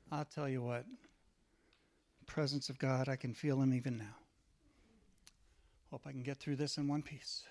I'll tell you what, presence of God, I can feel him even now. Hope I can get through this in one piece.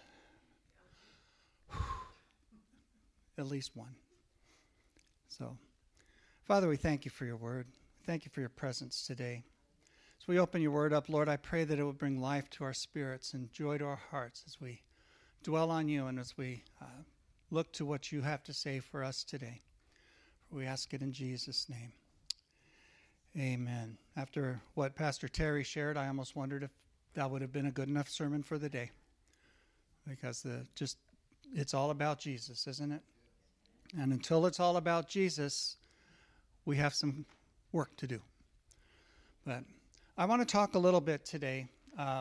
At least one. So, Father, we thank you for your word. Thank you for your presence today. As we open your word up, Lord, I pray that it will bring life to our spirits and joy to our hearts as we dwell on you and as we look to what you have to say for us today. We ask it in Jesus' name. Amen. After what Pastor Terry shared, I almost wondered if that would have been a good enough sermon for the day. Because it's all about Jesus, isn't it? And until it's all about Jesus, we have some work to do. But I want to talk a little bit today.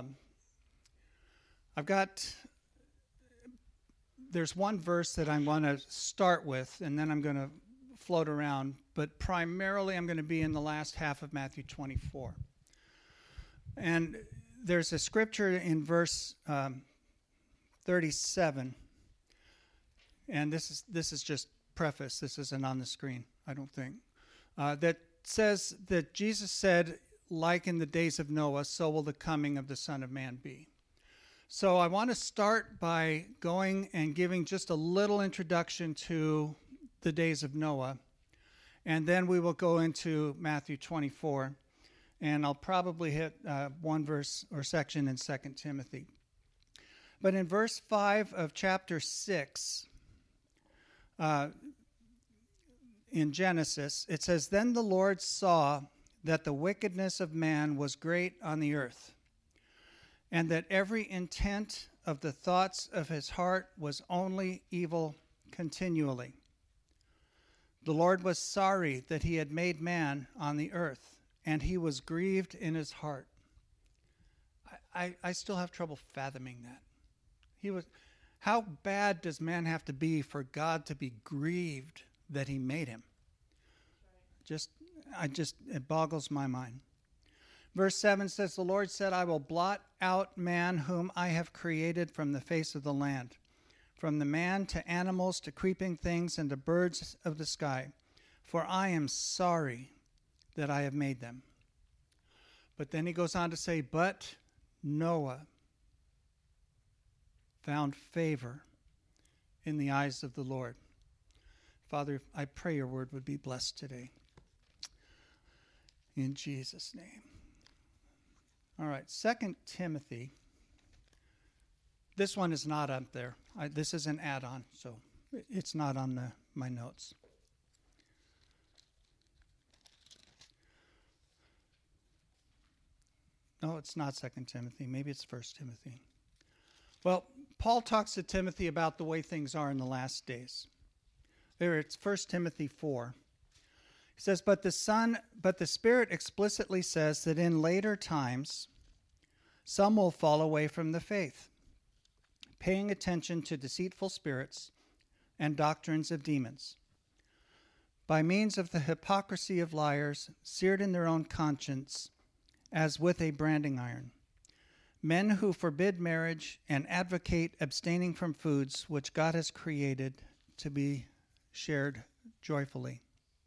There's one verse that I want to start with, and then I'm going to float around. But primarily, I'm going to be in the last half of Matthew 24. And there's a scripture in verse 37, and this is just preface. This isn't on the screen, I don't think. That says that Jesus said, like in the days of Noah, so will the coming of the Son of Man be. So I want to start by going and giving just a little introduction to the days of Noah, and then we will go into Matthew 24, and I'll probably hit one verse or section in 2 Timothy. But in verse 5 of chapter 6, in Genesis, it says, "Then the Lord saw that the wickedness of man was great on the earth, and that every intent of the thoughts of his heart was only evil continually. The Lord was sorry that he had made man on the earth, and he was grieved in his heart." I still have trouble fathoming that. How bad does man have to be for God to be grieved that he made him? It boggles my mind. Verse 7 says, "The Lord said, I will blot out man whom I have created from the face of the land, from the man to animals to creeping things and to birds of the sky, for I am sorry that I have made them." But then he goes on to say, "But Noah found favor in the eyes of the Lord." Father, I pray your word would be blessed today. In Jesus' name. All right, 2 Timothy. This one is not up there. This is an add-on, so it's not on my notes. No, it's not 2 Timothy. Maybe it's 1 Timothy. Well, Paul talks to Timothy about the way things are in the last days. There, it's 1 Timothy 4. He says, but the Spirit explicitly says that in later times, some will fall away from the faith, paying attention to deceitful spirits and doctrines of demons, by means of the hypocrisy of liars, seared in their own conscience, as with a branding iron. Men who forbid marriage and advocate abstaining from foods which God has created to be shared joyfully.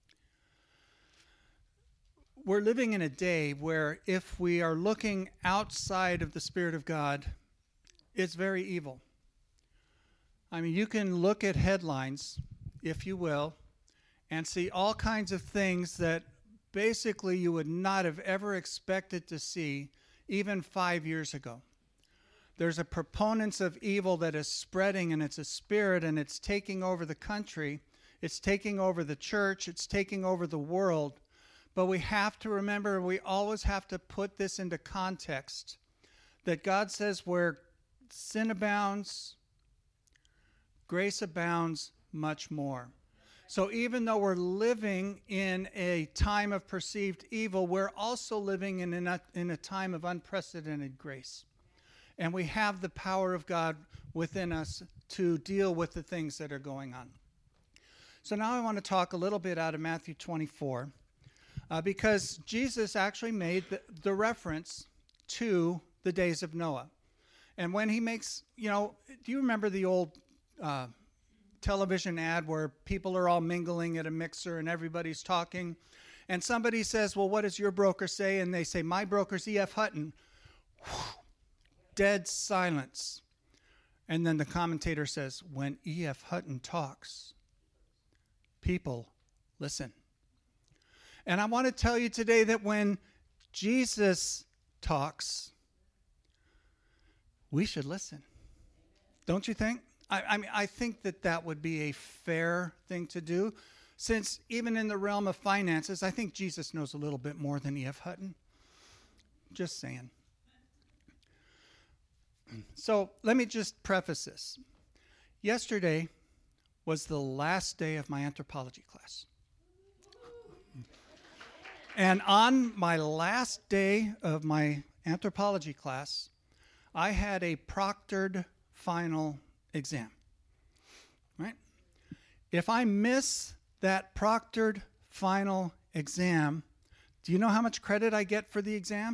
We're living in a day where if we are looking outside of the Spirit of God, it's very evil. I mean, you can look at headlines, if you will, and see all kinds of things that basically you would not have ever expected to see even 5 years ago. There's a proponents of evil that is spreading, and it's a spirit, and it's taking over the country. It's taking over the church. It's taking over the world. But we have to remember, we always have to put this into context, that God says where sin abounds, grace abounds much more. So even though we're living in a time of perceived evil, we're also living in a time of unprecedented grace. And we have the power of God within us to deal with the things that are going on. So now I want to talk a little bit out of Matthew 24. Because Jesus actually made the reference to the days of Noah. And when he makes, do you remember the old television ad where people are all mingling at a mixer and everybody's talking? and somebody says, well, what does your broker say? And they say, my broker's E.F. Hutton. Dead silence. And then the commentator says, when E.F. Hutton talks, people listen. And I want to tell you today that when Jesus talks, we should listen. Don't you think? I mean, I think that would be a fair thing to do, since even in the realm of finances, I think Jesus knows a little bit more than E.F. Hutton. Just saying. So let me just preface this. Yesterday was the last day of my anthropology class. And on my last day of my anthropology class, I had a proctored final exam. Right? If I miss that proctored final exam, do you know how much credit I get for the exam?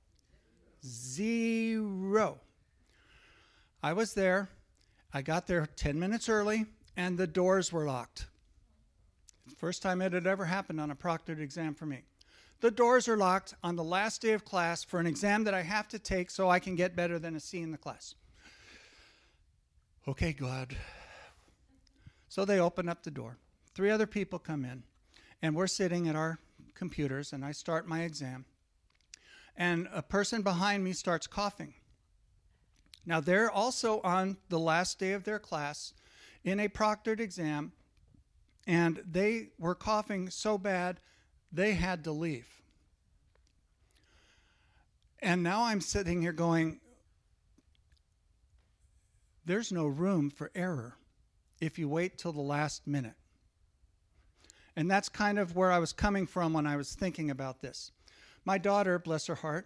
0. I was there. I got there 10 minutes early, and the doors were locked. First time it had ever happened on a proctored exam for me. The doors are locked on the last day of class for an exam that I have to take so I can get better than a C in the class. Okay, God. So they open up the door. 3 other people come in, and we're sitting at our computers, and I start my exam. And a person behind me starts coughing. Now, they're also on the last day of their class in a proctored exam, and they were coughing so bad they had to leave. And now I'm sitting here going, there's no room for error if you wait till the last minute. And that's kind of where I was coming from when I was thinking about this. My daughter, bless her heart,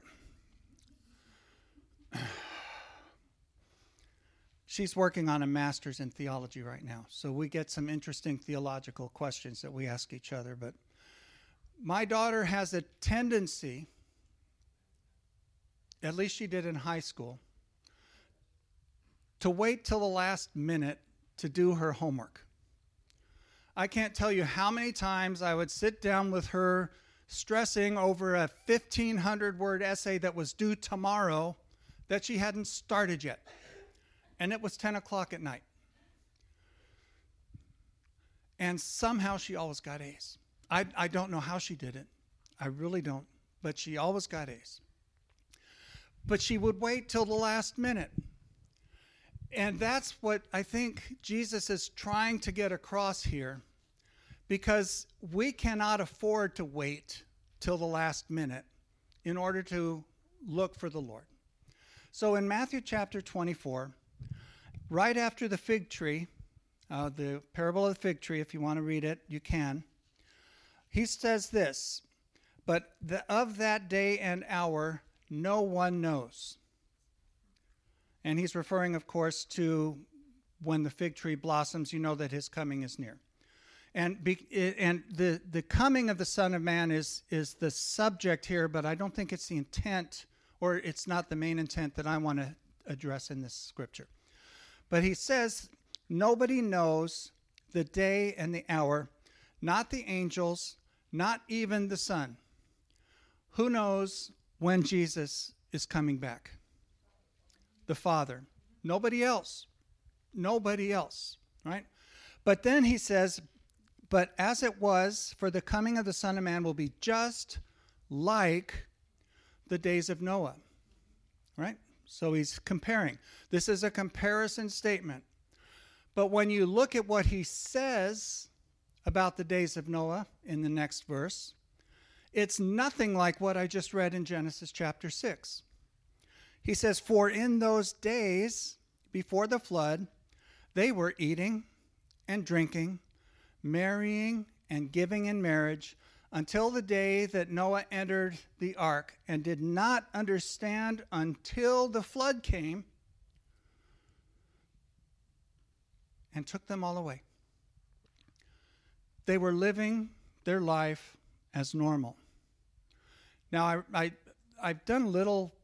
she's working on a master's in theology right now. So we get some interesting theological questions that we ask each other. But my daughter has a tendency, at least she did in high school, to wait till the last minute to do her homework. I can't tell you how many times I would sit down with her stressing over a 1,500-word essay that was due tomorrow that she hadn't started yet. And it was 10 o'clock at night. And somehow she always got A's. I don't know how she did it. I really don't. But she always got A's. But she would wait till the last minute. And that's what I think Jesus is trying to get across here, because we cannot afford to wait till the last minute in order to look for the Lord. So in Matthew chapter 24, right after the fig tree, the parable of the fig tree, if you want to read it, you can. He says this, but of that day and hour, no one knows. And he's referring, of course, to when the fig tree blossoms, you know that his coming is near. And the coming of the Son of Man is the subject here, but I don't think it's the intent, or it's not the main intent that I want to address in this scripture. But he says, nobody knows the day and the hour, not the angels, not even the Son. Who knows when Jesus is coming back? The Father. Nobody else. Nobody else, right? But then he says, but as it was, for the coming of the Son of Man will be just like the days of Noah, right? So he's comparing. This is a comparison statement. But when you look at what he says about the days of Noah in the next verse, it's nothing like what I just read in Genesis chapter 6. He says, for in those days before the flood, they were eating and drinking, marrying and giving in marriage, until the day that Noah entered the ark, and did not understand until the flood came and took them all away. They were living their life as normal. Now, I've done a little,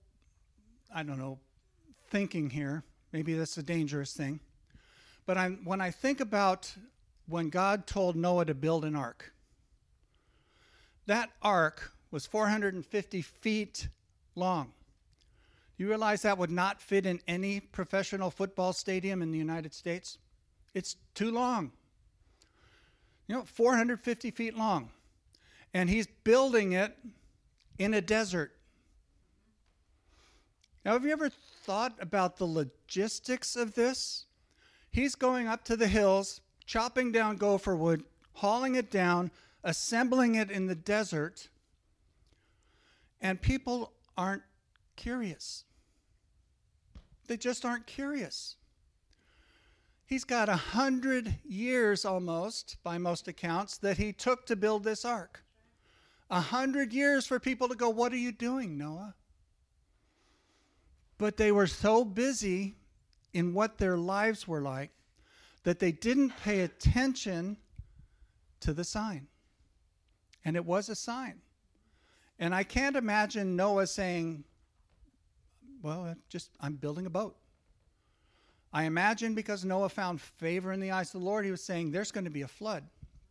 thinking here. Maybe that's a dangerous thing. But when I think about when God told Noah to build an ark, That ark was 450 feet long. You realize that would not fit in any professional football stadium in the United States? It's too long. 450 feet long. And he's building it in a desert. Now, have you ever thought about the logistics of this? He's going up to the hills, chopping down gopher wood, hauling it down, assembling it in the desert, and people aren't curious. They just aren't curious. He's got 100 years almost, by most accounts, that he took to build this ark. 100 years for people to go, "What are you doing, Noah?" But they were so busy in what their lives were like that they didn't pay attention to the sign. And it was a sign. And I can't imagine Noah saying, "Well, I'm building a boat." I imagine because Noah found favor in the eyes of the Lord, he was saying there's going to be a flood.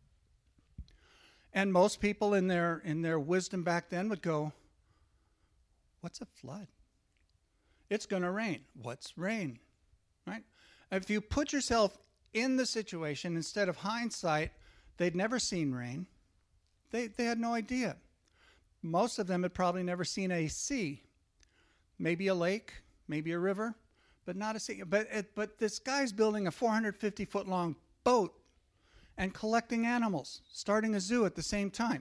And most people in their wisdom back then would go, "What's a flood? It's going to rain." What's rain? Right? If you put yourself in the situation instead of hindsight, they'd never seen rain. They had no idea. Most of them had probably never seen a sea. Maybe a lake, maybe a river, but not a sea. But this guy's building a 450-foot-long boat and collecting animals, starting a zoo at the same time.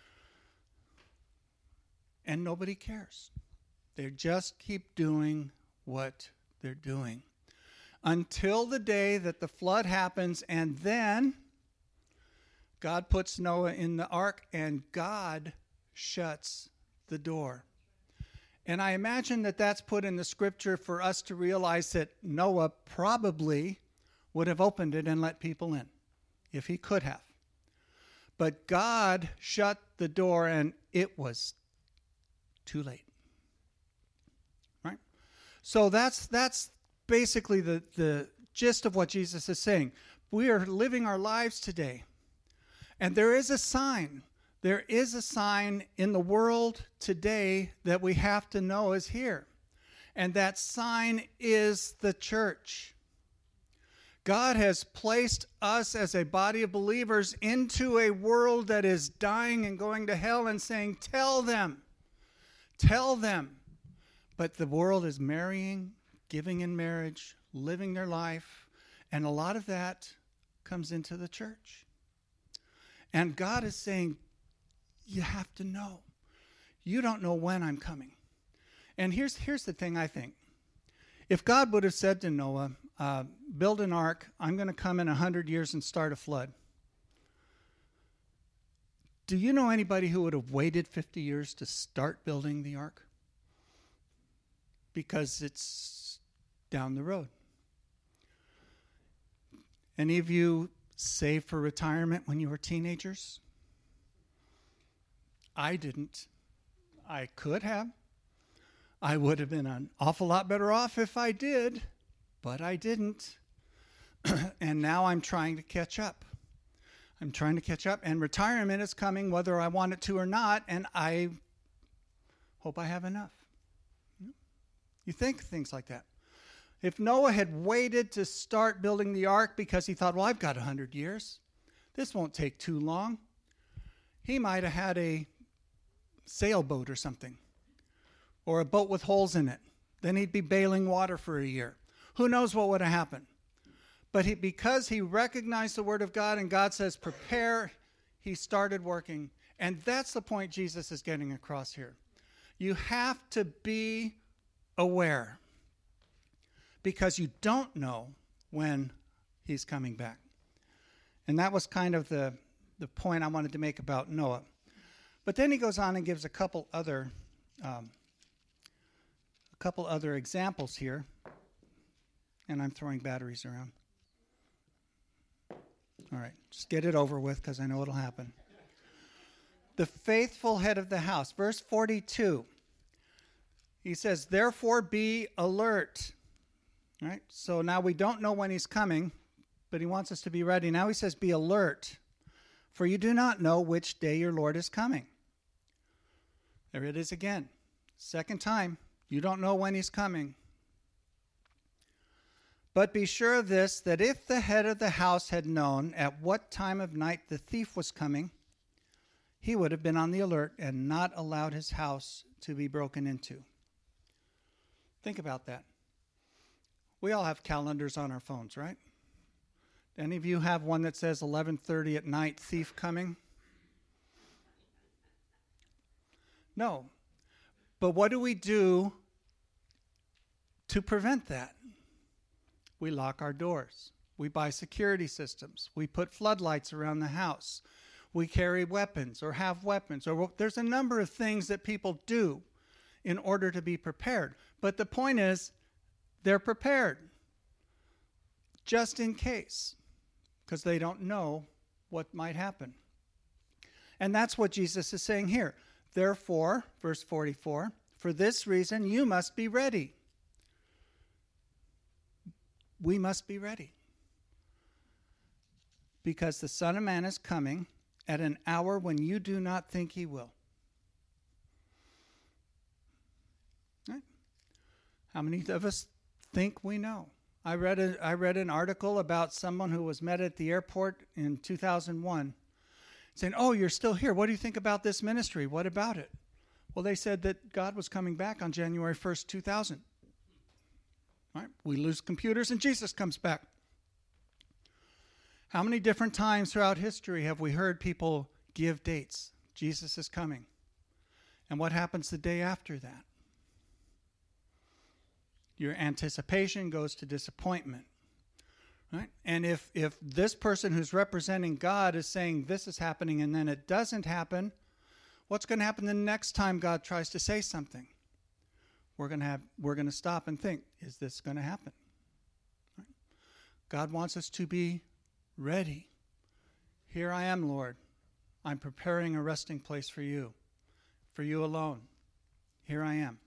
And nobody cares. They just keep doing what they're doing until the day that the flood happens, and then God puts Noah in the ark, and God shuts the door. And I imagine that that's put in the scripture for us to realize that Noah probably would have opened it and let people in, if he could have. But God shut the door, and it was too late. Right? So that's basically the gist of what Jesus is saying. We are living our lives today, and there is a sign. There is a sign in the world today that we have to know is here. And that sign is the church. God has placed us as a body of believers into a world that is dying and going to hell and saying, tell them. But the world is marrying, giving in marriage, living their life, and a lot of that comes into the church. And God is saying, you have to know. You don't know when I'm coming. And here's the thing I think. If God would have said to Noah, build an ark, I'm going to come in 100 years and start a flood. Do you know anybody who would have waited 50 years to start building the ark? Because it's down the road. Any of you saved for retirement when you were teenagers? I didn't. I could have. I would have been an awful lot better off if I did, but I didn't. And now I'm trying to catch up. And retirement is coming whether I want it to or not, and I hope I have enough. You think things like that. If Noah had waited to start building the ark because he thought, well, I've got 100 years. This won't take too long. He might have had a sailboat or something, or a boat with holes in it. Then he'd be bailing water for a year. Who knows what would have happened? But because he recognized the word of God and God says, prepare, he started working. And that's the point Jesus is getting across here. You have to be aware because you don't know when he's coming back. And that was kind of the point I wanted to make about Noah. But then he goes on and gives a couple other examples here. And I'm throwing batteries around. All right, just get it over with because I know it'll happen. The faithful head of the house. Verse 42. He says, therefore be alert. All right, so now we don't know when he's coming, but he wants us to be ready. Now he says, be alert, for you do not know which day your Lord is coming. There it is again. Second time. You don't know when he's coming. But be sure of this, that if the head of the house had known at what time of night the thief was coming, he would have been on the alert and not allowed his house to be broken into. Think about that. We all have calendars on our phones, right? Any of you have one that says 11:30 at night, thief coming? No. But what do we do to prevent that? We lock our doors. We buy security systems. We put floodlights around the house. We carry weapons or have weapons. Or there's a number of things that people do in order to be prepared. But the point is, they're prepared just in case, because they don't know what might happen. And that's what Jesus is saying here. Therefore, verse 44, for this reason you must be ready. We must be ready. Because the Son of Man is coming at an hour when you do not think he will. Right? How many of us think we know? I read an article about someone who was met at the airport in 2001 saying, oh, you're still here. What do you think about this ministry? What about it? Well, they said that God was coming back on January 1st, 2000. Right? We lose computers and Jesus comes back. How many different times throughout history have we heard people give dates? Jesus is coming. And what happens the day after that? Your anticipation goes to disappointment. Right? And if this person who's representing God is saying this is happening and then it doesn't happen, what's going to happen the next time God tries to say something? We're going to stop and think, is this going to happen? Right? God wants us to be ready. Here I am, Lord. I'm preparing a resting place for you alone. Here I am.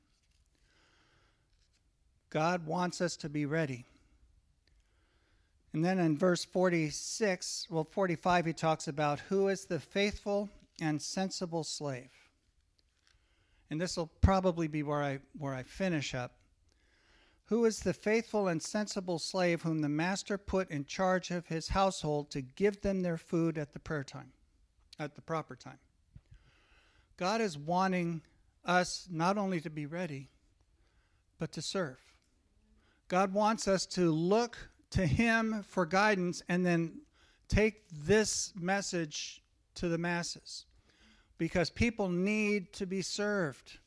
God wants us to be ready. And then in verse 45, he talks about who is the faithful and sensible slave. And this will probably be where I finish up. Who is the faithful and sensible slave whom the master put in charge of his household to give them their food at the proper time? God is wanting us not only to be ready, but to serve. God wants us to look to him for guidance and then take this message to the masses, because people need to be served.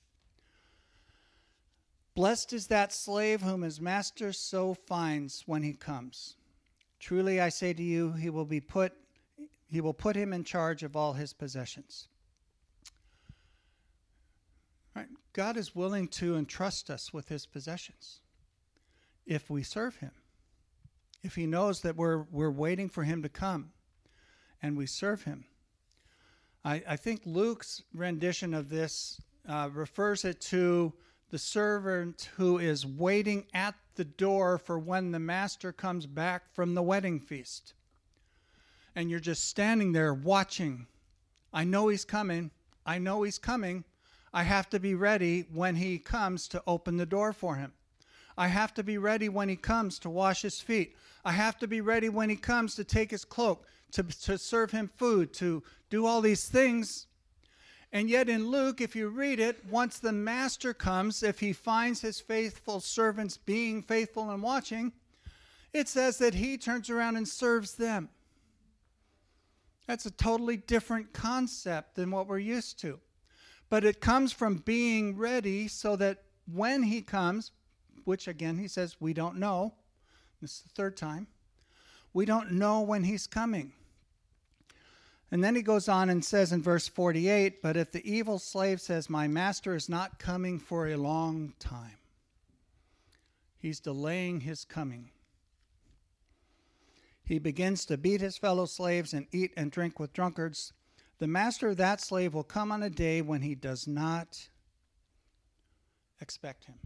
Blessed is that slave whom his master so finds when he comes. Truly I say to you, he will put him in charge of all his possessions. Right? God is willing to entrust us with his possessions if we serve him. If he knows that we're waiting for him to come and we serve him. I think Luke's rendition of this refers it to the servant who is waiting at the door for when the master comes back from the wedding feast. And you're just standing there watching. I know he's coming. I know he's coming. I have to be ready when he comes to open the door for him. I have to be ready when he comes to wash his feet. I have to be ready when he comes to take his cloak, to serve him food, to do all these things. And yet in Luke, if you read it, once the master comes, if he finds his faithful servants being faithful and watching, it says that he turns around and serves them. That's a totally different concept than what we're used to. But it comes from being ready so that when he comes, which again he says we don't know, this is the third time, we don't know when he's coming. And then he goes on and says in verse 48, but if the evil slave says, my master is not coming for a long time, he's delaying his coming. He begins to beat his fellow slaves and eat and drink with drunkards. The master of that slave will come on a day when he does not expect him.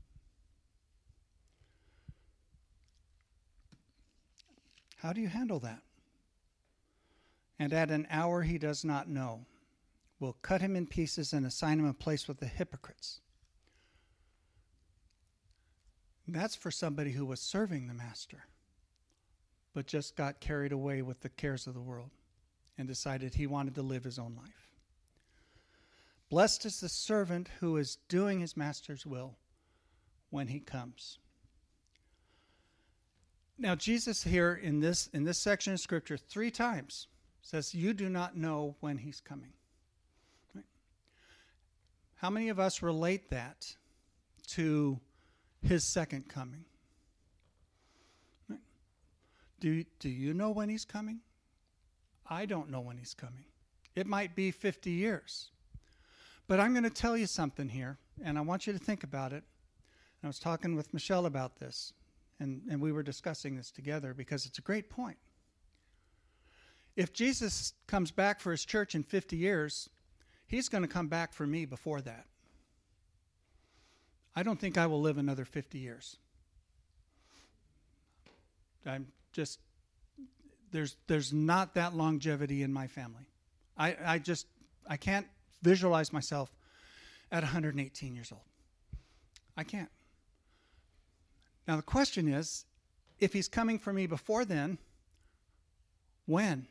How do you handle that? And at an hour he does not know. will cut him in pieces and assign him a place with the hypocrites. That's for somebody who was serving the master, but just got carried away with the cares of the world and decided he wanted to live his own life. Blessed is the servant who is doing his master's will when he comes. Now, Jesus here in this section of Scripture 3 times says, you do not know when he's coming. Right? How many of us relate that to his second coming? Right? Do you know when he's coming? I don't know when he's coming. It might be 50 years. But I'm going to tell you something here, and I want you to think about it. I was talking with Michelle about this, and we were discussing this together because it's a great point. If Jesus comes back for his church in 50 years, he's going to come back for me before that. I don't think I will live another 50 years. There's not that longevity in my family. I can't visualize myself at 118 years old. I can't. Now the question is, if he's coming for me before then, when?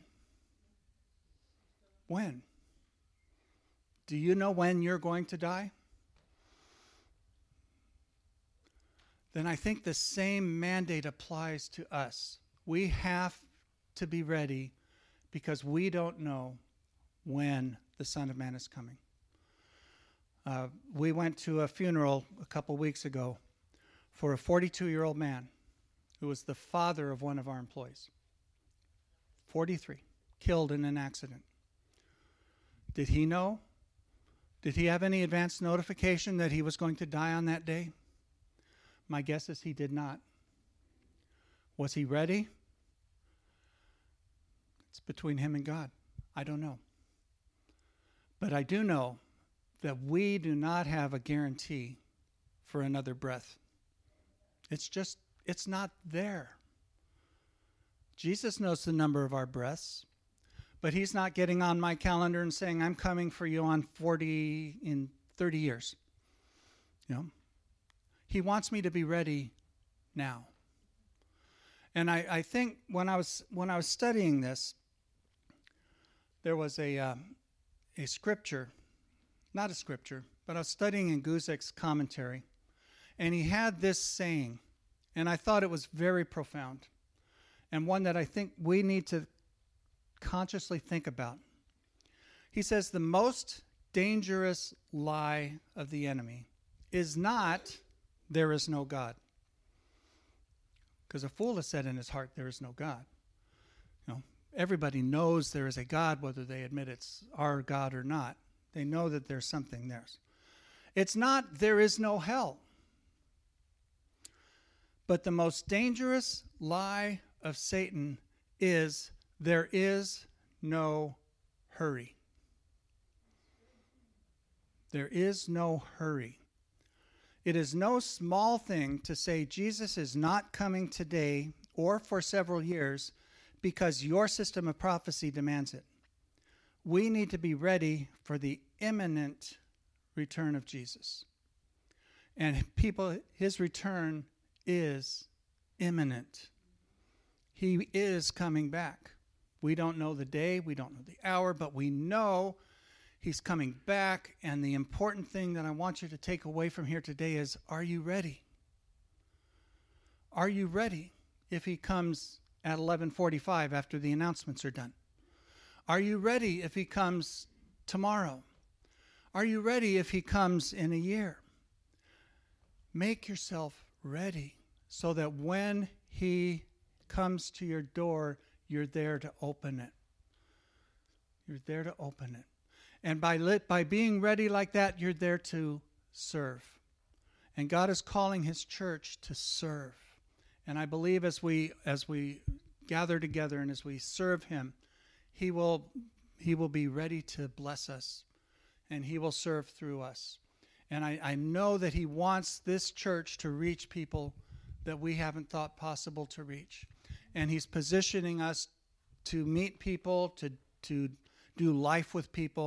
When? Do you know when you're going to die? Then I think the same mandate applies to us. We have to be ready because we don't know when the Son of Man is coming. We went to a funeral a couple weeks ago for a 42-year-old man who was the father of one of our employees. 43, killed in an accident. Did he know? Did he have any advance notification that he was going to die on that day? My guess is he did not. Was he ready? It's between him and God. I don't know. But I do know that we do not have a guarantee for another breath. It's not there. Jesus knows the number of our breaths, but he's not getting on my calendar and saying, I'm coming for you in 30 years. You know, he wants me to be ready now. And I think when I was studying this, there was a scripture, not a scripture, but I was studying in Guzek's commentary, and he had this saying, and I thought it was very profound, and one that I think we need to consciously think about. He says, the most dangerous lie of the enemy is not, there is no God. Because a fool has said in his heart, there is no God. You know, everybody knows there is a God, whether they admit it's our God or not. They know that there's something there. It's not, there is no hell. But the most dangerous lie of Satan is, there is no hurry. There is no hurry. It is no small thing to say Jesus is not coming today or for several years because your system of prophecy demands it. We need to be ready for the imminent return of Jesus. And people, his return is imminent. He is coming back. We don't know the day, we don't know the hour, but we know he's coming back. And the important thing that I want you to take away from here today is, are you ready? Are you ready if he comes at 11:45 after the announcements are done? Are you ready if he comes tomorrow? Are you ready if he comes in a year? Make yourself ready so that when he comes to your door, you're there to open it. You're there to open it. And by being ready like that, you're there to serve. And God is calling his church to serve. And I believe as we gather together and as we serve him, he will be ready to bless us, and he will serve through us. And I know that he wants this church to reach people that we haven't thought possible to reach. And he's positioning us to meet people, to do life with people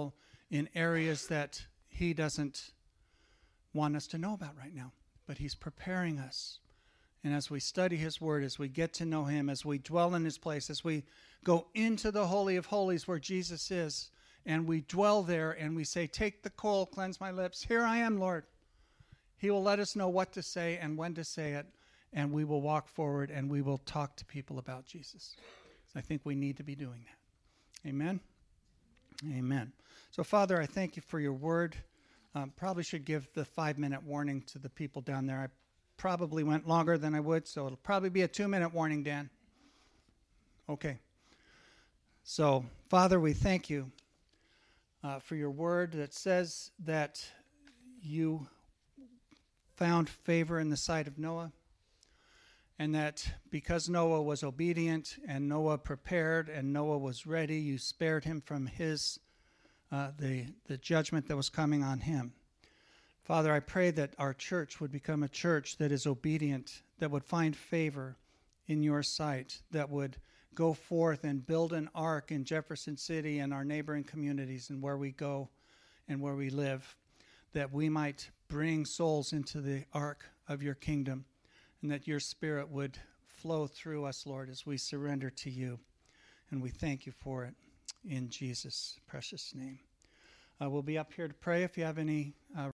in areas that he doesn't want us to know about right now. But he's preparing us. And as we study his word, as we get to know him, as we dwell in his place, as we go into the Holy of Holies where Jesus is, and we dwell there and we say, take the coal, cleanse my lips. Here I am, Lord. He will let us know what to say and when to say it, and we will walk forward and we will talk to people about Jesus. So I think we need to be doing that. Amen? Amen. So, Father, I thank you for your word. Probably should give the 5-minute warning to the people down there. I probably went longer than I would, so it'll probably be a 2-minute warning, Dan. Okay. So, Father, we thank you for your word that says that you found favor in the sight of Noah, and that because Noah was obedient and Noah prepared and Noah was ready, you spared him from his the judgment that was coming on him. Father, I pray that our church would become a church that is obedient, that would find favor in your sight, that would go forth and build an ark in Jefferson City and our neighboring communities and where we go and where we live, that we might bring souls into the ark of your kingdom, and that your Spirit would flow through us, Lord, as we surrender to you. And we thank you for it in Jesus' precious name. We'll be up here to pray if you have any